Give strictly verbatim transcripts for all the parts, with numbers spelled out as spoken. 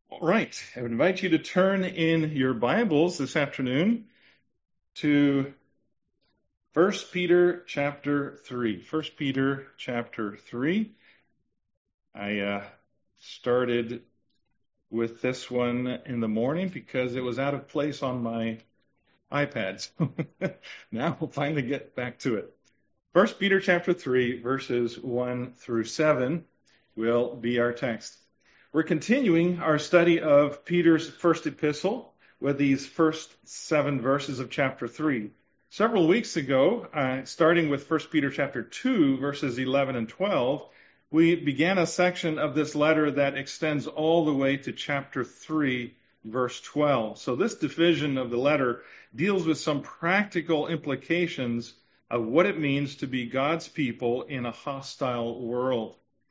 All right, I would invite you to turn in your Bibles this afternoon to First Peter chapter three. First Peter chapter three. I uh, started with this one in the morning because it was out of place on my iPad. So now we'll finally get back to it. First Peter chapter three, verses one through seven will be our text. We're continuing our study of Peter's first epistle with these first seven verses of chapter three. Several weeks ago, uh, starting with First Peter chapter two, verses eleven and twelve, we began a section of this letter that extends all the way to chapter three, verse twelve. So this division of the letter deals with some practical implications of what it means to be God's people in a hostile world.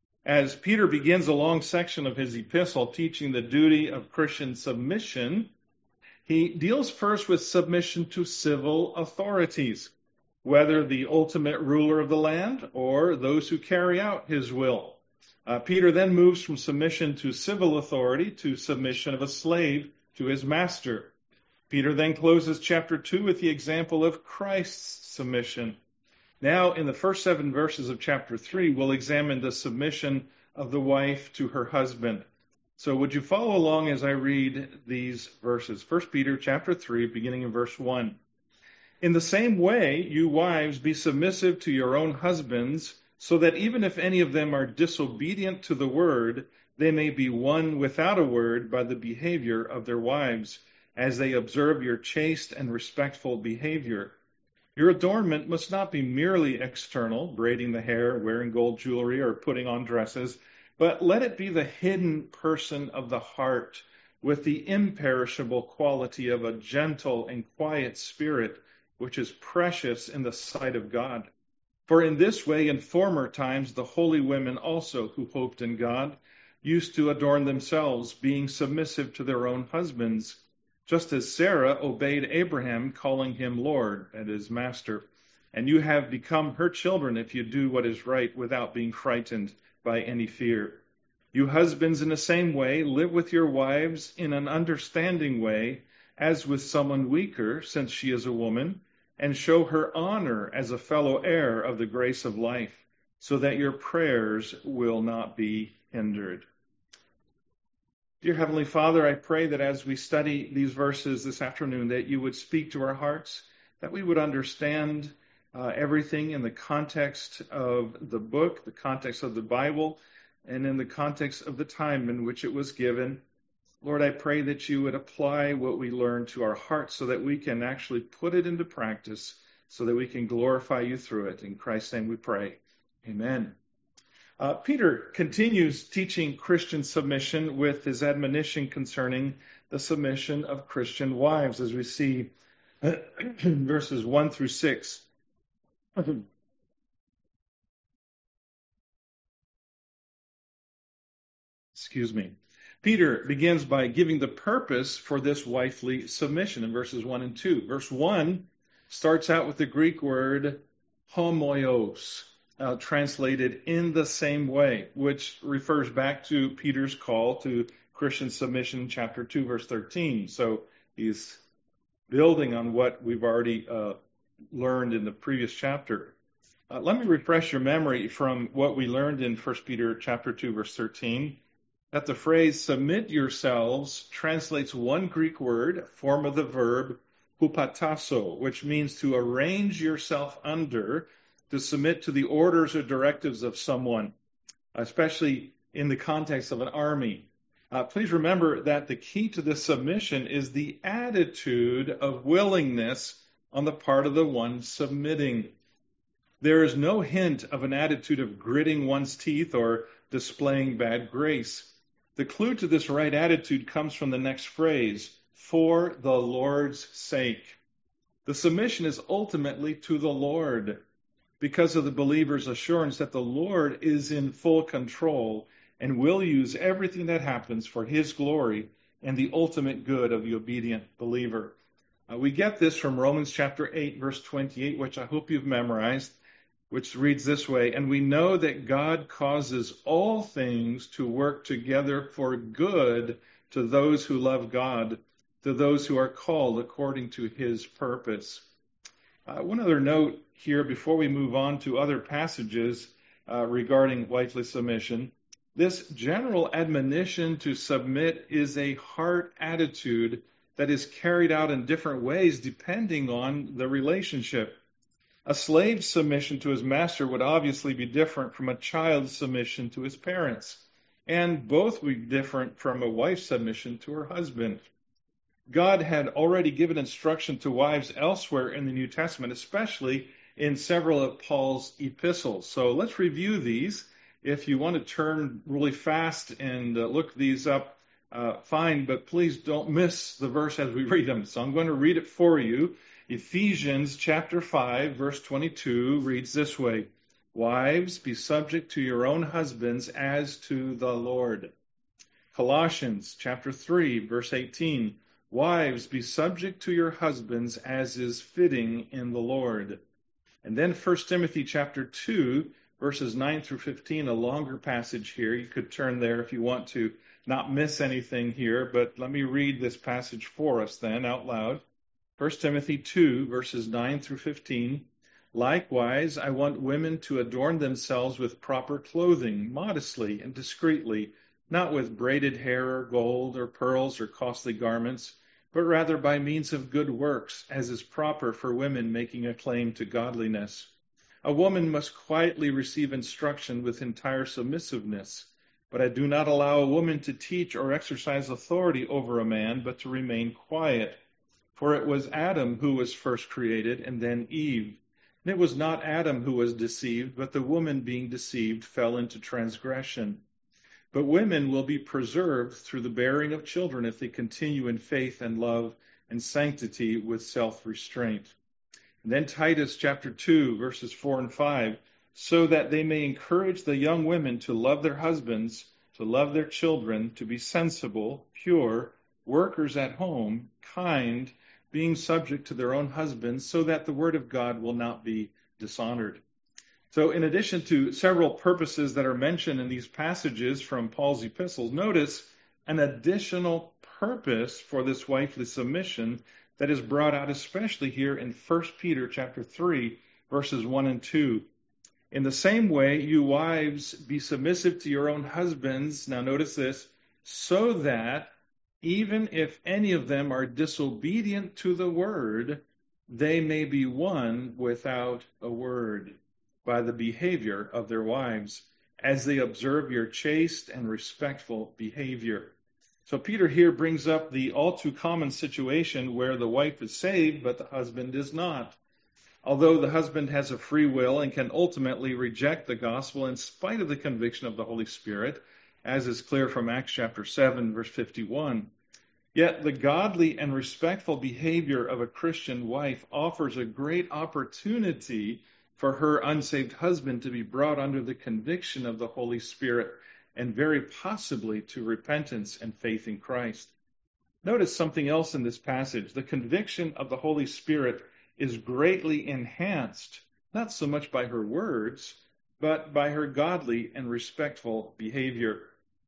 As Peter begins a long section of his epistle teaching the duty of Christian submission, he deals first with submission to civil authorities, whether the ultimate ruler of the land or those who carry out his will. Uh, Peter then moves from submission to civil authority to submission of a slave to his master. Peter then closes chapter two with the example of Christ's submission. Now, in the first seven verses of chapter three, we'll examine the submission of the wife to her husband. So would you follow along as I read these verses? First Peter chapter three, beginning in verse one. In the same way, you wives, be submissive to your own husbands, so that even if any of them are disobedient to the word, they may be won without a word by the behavior of their wives, as they observe your chaste and respectful behavior. Your adornment must not be merely external, braiding the hair, wearing gold jewelry, or putting on dresses, but let it be the hidden person of the heart with the imperishable quality of a gentle and quiet spirit, which is precious in the sight of God. For in this way, in former times, the holy women also who hoped in God used to adorn themselves, being submissive to their own husbands, just as Sarah obeyed Abraham, calling him Lord, and his master. And you have become her children if you do what is right without being frightened by any fear. You husbands, in the same way, live with your wives in an understanding way, as with someone weaker, since she is a woman, and show her honor as a fellow heir of the grace of life, so that your prayers will not be hindered. Dear Heavenly Father, I pray that as we study these verses this afternoon, that you would speak to our hearts, that we would understand uh, everything in the context of the book, the context of the Bible, and in the context of the time in which it was given. Lord, I pray that you would apply what we learn to our hearts so that we can actually put it into practice, so that we can glorify you through it. In Christ's name we pray. Amen. Uh, Peter continues teaching Christian submission with his admonition concerning the submission of Christian wives, as we see verses one through six. Excuse me. Peter begins by giving the purpose for this wifely submission in verses one and two. Verse one starts out with the Greek word homoios, Uh, translated in the same way, which refers back to Peter's call to Christian submission, chapter two, verse thirteen. So he's building on what we've already uh, learned in the previous chapter. Uh, let me refresh your memory from what we learned in First Peter chapter two, verse thirteen, that the phrase submit yourselves translates one Greek word, form of the verb, hupatasso, which means to arrange yourself under, to submit to the orders or directives of someone, especially in the context of an army. Uh, please remember that the key to this submission is the attitude of willingness on the part of the one submitting. There is no hint of an attitude of gritting one's teeth or displaying bad grace. The clue to this right attitude comes from the next phrase, for the Lord's sake. The submission is ultimately to the Lord, because of the believer's assurance that the Lord is in full control and will use everything that happens for his glory and the ultimate good of the obedient believer. Uh, we get this from Romans chapter eight, verse twenty-eight, which I hope you've memorized. which reads this way, "And we know that God causes all things to work together for good to those who love God, to those who are called according to his purpose." Uh, one other note here before we move on to other passages uh, regarding wifely submission. This general admonition to submit is a heart attitude that is carried out in different ways depending on the relationship. A slave's submission to his master would obviously be different from a child's submission to his parents, and both would be different from a wife's submission to her husband. God had already given instruction to wives elsewhere in the New Testament, especially in several of Paul's epistles. So let's review these. If you want to turn really fast and uh, look these up, uh, fine, but please don't miss the verse as we read them. So I'm going to read it for you. Ephesians chapter five, verse twenty-two reads this way, "Wives, be subject to your own husbands as to the Lord." Colossians chapter three, verse eighteen, "Wives, be subject to your husbands as is fitting in the Lord." And then First Timothy chapter two, verses nine through fifteen, a longer passage here. You could turn there if you want to not miss anything here, but let me read this passage for us then out loud. First Timothy two, verses nine through fifteen. "Likewise, I want women to adorn themselves with proper clothing, modestly and discreetly, not with braided hair or gold or pearls or costly garments, but rather by means of good works, as is proper for women making a claim to godliness. A woman must quietly receive instruction with entire submissiveness, but I do not allow a woman to teach or exercise authority over a man, but to remain quiet. For it was Adam who was first created, and then Eve. And it was not Adam who was deceived, but the woman being deceived fell into transgression. But women will be preserved through the bearing of children if they continue in faith and love and sanctity with self-restraint." And then Titus chapter two, verses four and five, "So that they may encourage the young women to love their husbands, to love their children, to be sensible, pure, workers at home, kind, being subject to their own husbands, so that the word of God will not be dishonored." So in addition to several purposes that are mentioned in these passages from Paul's epistles, notice an additional purpose for this wifely submission that is brought out especially here in First Peter chapter three, verses one and two. "In the same way, you wives, be submissive to your own husbands." Now notice this, "so that even if any of them are disobedient to the word, they may be won without a word by the behavior of their wives, as they observe your chaste and respectful behavior." So Peter here brings up the all too common situation where the wife is saved, but the husband is not. Although the husband has a free will and can ultimately reject the gospel in spite of the conviction of the Holy Spirit, as is clear from Acts chapter seven, verse fifty-one. Yet the godly and respectful behavior of a Christian wife offers a great opportunity for her unsaved husband to be brought under the conviction of the Holy Spirit and very possibly to repentance and faith in Christ. Notice something else in this passage. The conviction of the Holy Spirit is greatly enhanced, not so much by her words, but by her godly and respectful behavior.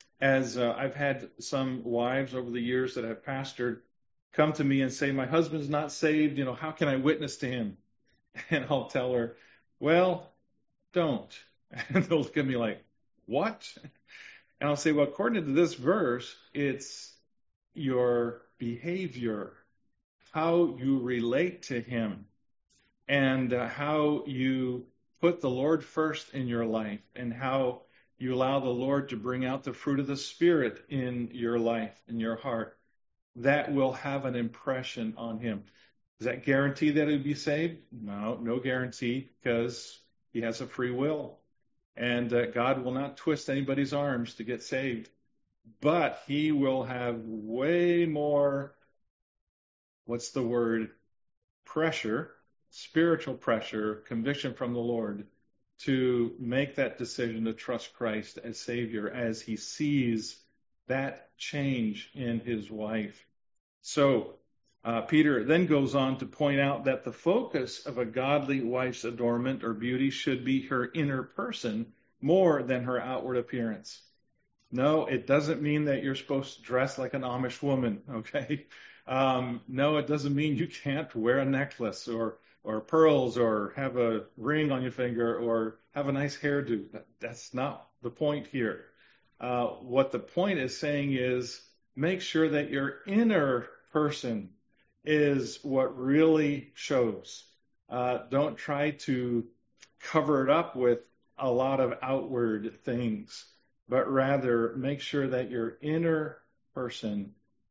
As uh, I've had some wives over the years that I've pastored come to me and say, "My husband's not saved, you know, how can I witness to him?" And I'll tell her, "Well, don't." And they'll look at me like, "What?" And I'll say, well, according to this verse, it's your behavior, how you relate to him, and uh, how you put the Lord first in your life, and how you allow the Lord to bring out the fruit of the Spirit in your life, in your heart. That will have an impression on him. Does that guarantee that he'll be saved? No, no guarantee, because he has a free will. And uh, God will not twist anybody's arms to get saved. But he will have way more, what's the word, pressure, spiritual pressure, conviction from the Lord to make that decision to trust Christ as Savior as he sees that change in his wife. So, Uh, Peter then goes on to point out that the focus of a godly wife's adornment or beauty should be her inner person more than her outward appearance. No, it doesn't mean that you're supposed to dress like an Amish woman, okay? Um, no, it doesn't mean you can't wear a necklace or or pearls or have a ring on your finger or have a nice hairdo. That, that's not the point here. Uh, what the point is saying is make sure that your inner person is what really shows. Uh, don't try to cover it up with a lot of outward things, but rather make sure that your inner person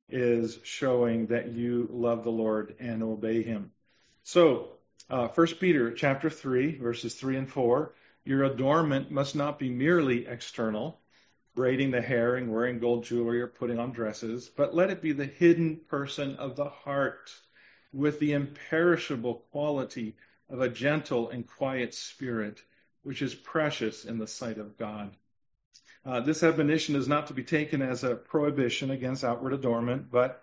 is showing that you love the Lord and obey Him. So, uh, First Peter chapter three, verses three and four, your adornment must not be merely external, braiding the hair and wearing gold jewelry or putting on dresses, but let it be the hidden person of the heart with the imperishable quality of a gentle and quiet spirit, which is precious in the sight of God. Uh, this admonition is not to be taken as a prohibition against outward adornment, but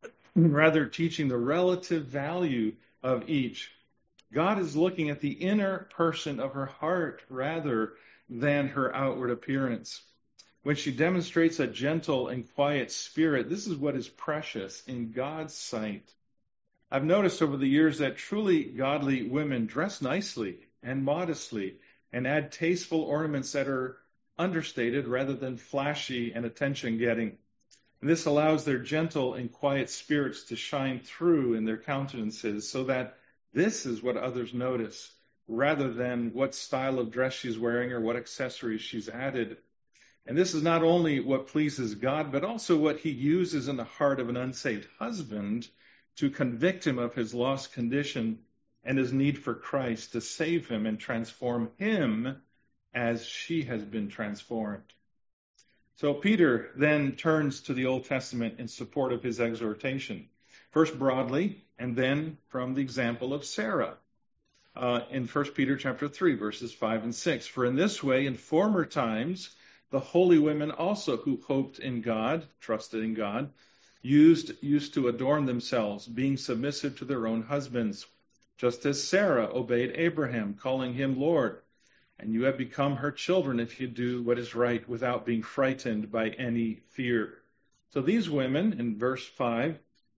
rather teaching the relative value of each. God is looking at the inner person of her heart rather than her outward appearance. When she demonstrates a gentle and quiet spirit, this is what is precious in God's sight. I've noticed over the years that truly godly women dress nicely and modestly and add tasteful ornaments that are understated rather than flashy and attention-getting. And this allows their gentle and quiet spirits to shine through in their countenances so that this is what others notice rather than what style of dress she's wearing or what accessories she's added. And this is not only what pleases God, but also what He uses in the heart of an unsaved husband to convict him of his lost condition and his need for Christ to save him and transform him as she has been transformed. So Peter then turns to the Old Testament in support of his exhortation, first broadly, and then from the example of Sarah uh, in First Peter chapter three, verses five and six. For in this way, in former times, the holy women also who hoped in God, trusted in God, used used to adorn themselves, being submissive to their own husbands, just as Sarah obeyed Abraham, calling him Lord. And you have become her children if you do what is right without being frightened by any fear. So these women, in verse five,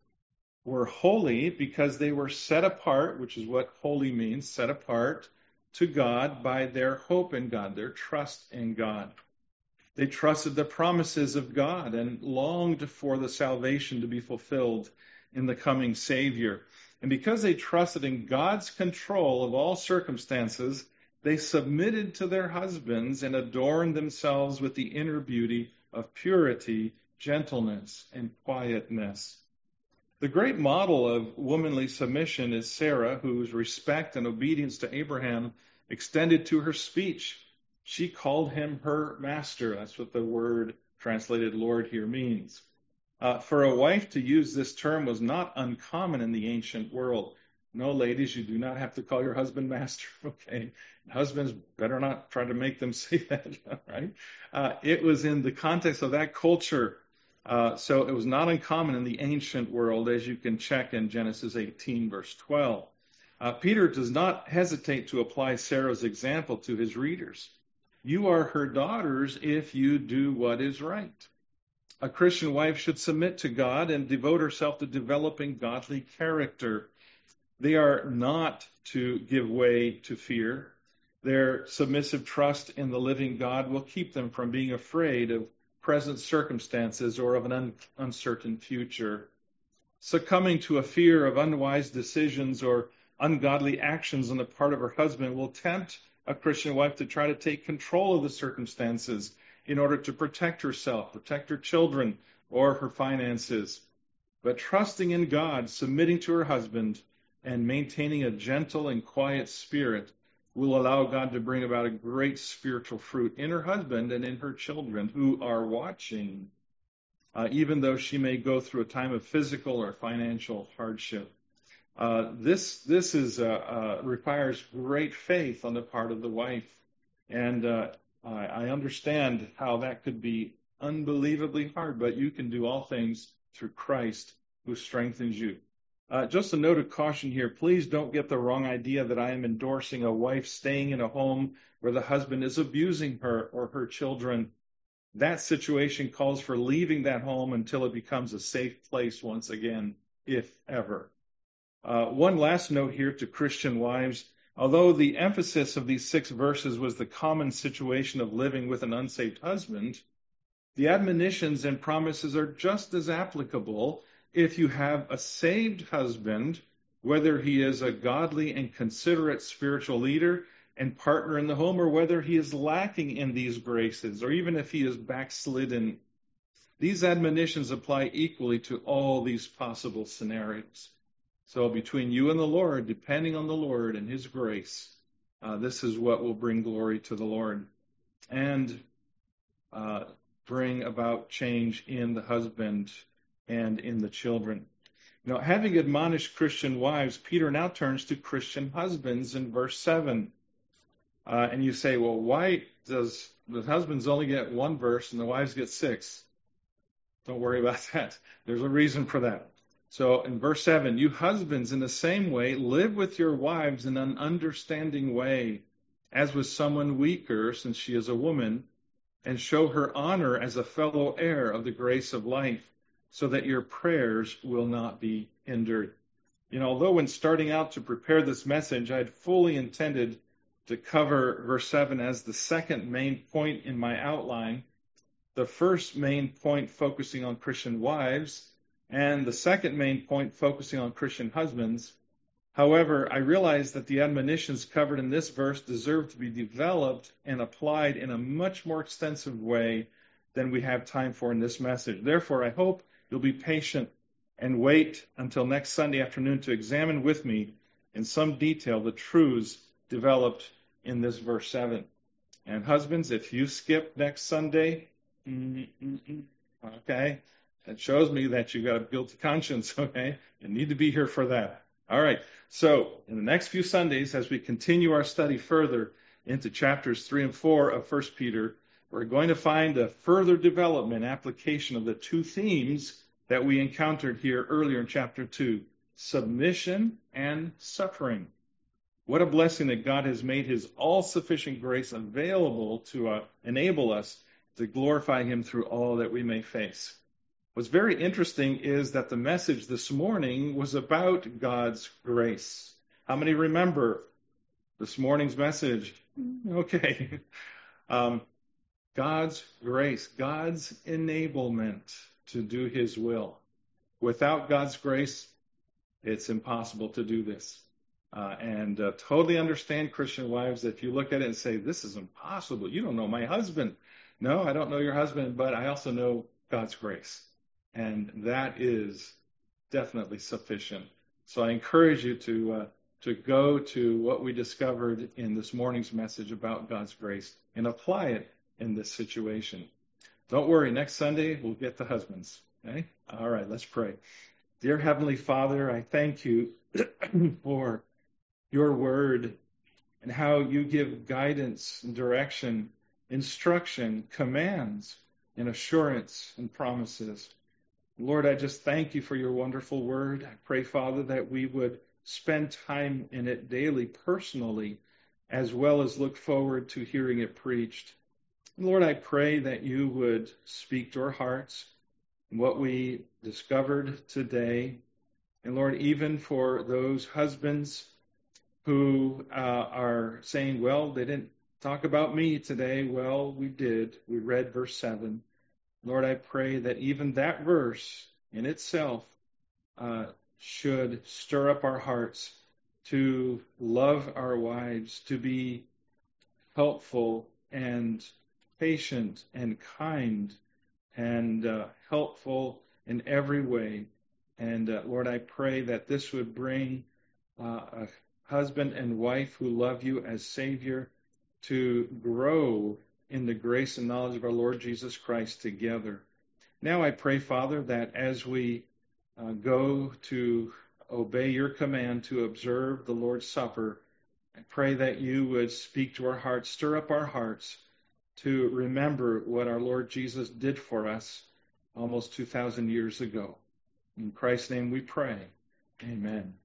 were holy because they were set apart, which is what holy means, set apart to God by their hope in God, their trust in God. They trusted the promises of God and longed for the salvation to be fulfilled in the coming Savior. And because they trusted in God's control of all circumstances, they submitted to their husbands and adorned themselves with the inner beauty of purity, gentleness, and quietness. The great model of womanly submission is Sarah, whose respect and obedience to Abraham extended to her speech. She called him her master. That's what the word translated Lord here means. Uh, for a wife to use this term was not uncommon in the ancient world. No, ladies, you do not have to call your husband master, okay? Husbands better not try to make them say that, right? Uh, it was in the context of that culture. Uh, so it was not uncommon in the ancient world, as you can check in Genesis eighteen, verse twelve. Uh, Peter does not hesitate to apply Sarah's example to his readers. You are her daughters if you do what is right. A Christian wife should submit to God and devote herself to developing godly character. They are not to give way to fear. Their submissive trust in the living God will keep them from being afraid of present circumstances or of an un- uncertain future. Succumbing to a fear of unwise decisions or ungodly actions on the part of her husband will tempt a Christian wife to try to take control of the circumstances in order to protect herself, protect her children, or her finances. But trusting in God, submitting to her husband, and maintaining a gentle and quiet spirit will allow God to bring about a great spiritual fruit in her husband and in her children who are watching, uh, even though she may go through a time of physical or financial hardship. Uh, this this is uh, uh, requires great faith on the part of the wife, and uh, I, I understand how that could be unbelievably hard. But you can do all things through Christ who strengthens you. Uh, just a note of caution here. Please don't get the wrong idea that I am endorsing a wife staying in a home where the husband is abusing her or her children. That situation calls for leaving that home until it becomes a safe place once again, if ever. Uh, one last note here to Christian wives. Although the emphasis of these six verses was the common situation of living with an unsaved husband, the admonitions and promises are just as applicable if you have a saved husband, whether he is a godly and considerate spiritual leader and partner in the home, or whether he is lacking in these graces, or even if he is backslidden. These admonitions apply equally to all these possible scenarios. So between you and the Lord, depending on the Lord and his grace, uh, this is what will bring glory to the Lord and uh, bring about change in the husband and in the children. You know, having admonished Christian wives, Peter now turns to Christian husbands in verse seven. Uh, and you say, well, why does the husbands only get one verse and the wives get six? Don't worry about that. There's a reason for that. So in verse seven, you husbands in the same way live with your wives in an understanding way, as with someone weaker, since she is a woman, and show her honor as a fellow heir of the grace of life, so that your prayers will not be hindered. You know, although when starting out to prepare this message, I had fully intended to cover verse seven as the second main point in my outline, the first main point focusing on Christian wives, and the second main point focusing on Christian husbands. However, I realize that the admonitions covered in this verse deserve to be developed and applied in a much more extensive way than we have time for in this message. Therefore, I hope you'll be patient and wait until next Sunday afternoon to examine with me in some detail the truths developed in this verse seven. And husbands, if you skip next Sunday, okay, that shows me that you've got a guilty conscience, okay? You need to be here for that. All right, so in the next few Sundays, as we continue our study further into chapters three and four of First Peter, we're going to find a further development, application of the two themes that we encountered here earlier in chapter two, submission and suffering. What a blessing that God has made his all-sufficient grace available to uh, enable us to glorify him through all that we may face. What's very interesting is that the message this morning was about God's grace. How many remember this morning's message? Okay. Um, God's grace, God's enablement to do his will. Without God's grace, it's impossible to do this. Uh, and uh, totally understand, Christian wives, that if you look at it and say, this is impossible, you don't know my husband. No, I don't know your husband, but I also know God's grace. And that is definitely sufficient. So I encourage you to uh, to go to what we discovered in this morning's message about God's grace and apply it in this situation. Don't worry, next Sunday we'll get the husbands. Okay? All right, let's pray. Dear Heavenly Father, I thank you for your word and how you give guidance and direction, instruction, commands, and assurance and promises. Lord, I just thank you for your wonderful word. I pray, Father, that we would spend time in it daily, personally, as well as look forward to hearing it preached. And Lord, I pray that you would speak to our hearts, what we discovered today. And Lord, even for those husbands who uh, are saying, well, they didn't talk about me today. Well, we did. We read verse seven. Lord, I pray that even that verse in itself uh, should stir up our hearts to love our wives, to be helpful and patient and kind and uh, helpful in every way. And uh, Lord, I pray that this would bring uh, a husband and wife who love you as Savior to grow in the grace and knowledge of our Lord Jesus Christ together. Now I pray, Father, that as we uh, go to obey your command to observe the Lord's Supper, I pray that you would speak to our hearts, stir up our hearts to remember what our Lord Jesus did for us almost two thousand years ago. In Christ's name we pray. Amen.